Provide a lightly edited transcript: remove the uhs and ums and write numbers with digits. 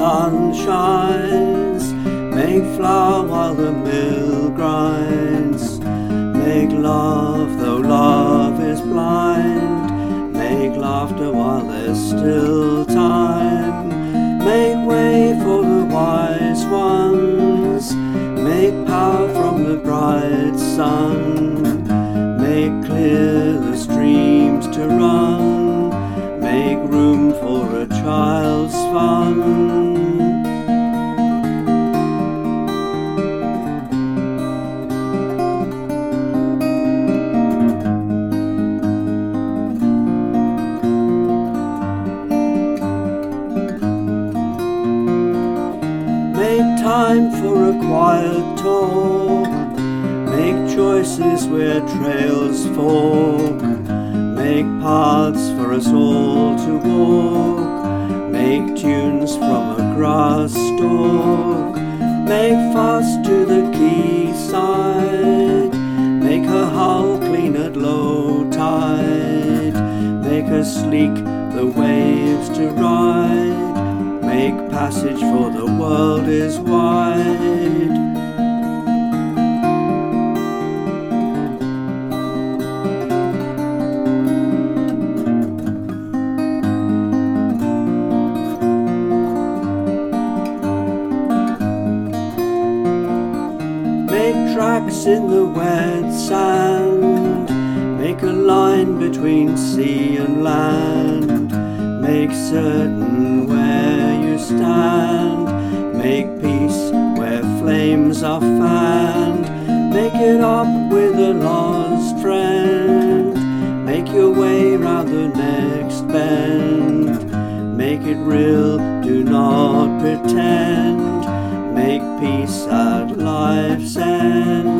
sun shines. Make flour while the mill grinds. Make love though love is blind. Make laughter while there's still time. Make way for the wise ones. Make power from the bright sun. Make clear the streams to run. Make room for a child's fun. Make time for a quiet talk. Make choices where trails fork. Make paths for us all to walk. Make tunes from a grass stalk. Make fast to the quayside. Make her hull clean at low tide. Make her sleek the waves to ride. Make passage for the world is wide. Make tracks in the wet sand. Make a line between sea and land. Make certain where you stand. Make peace where flames are fanned. Make it up with a lost friend. Make your way round the next bend. Make it real, do not pretend. Make peace at life's end.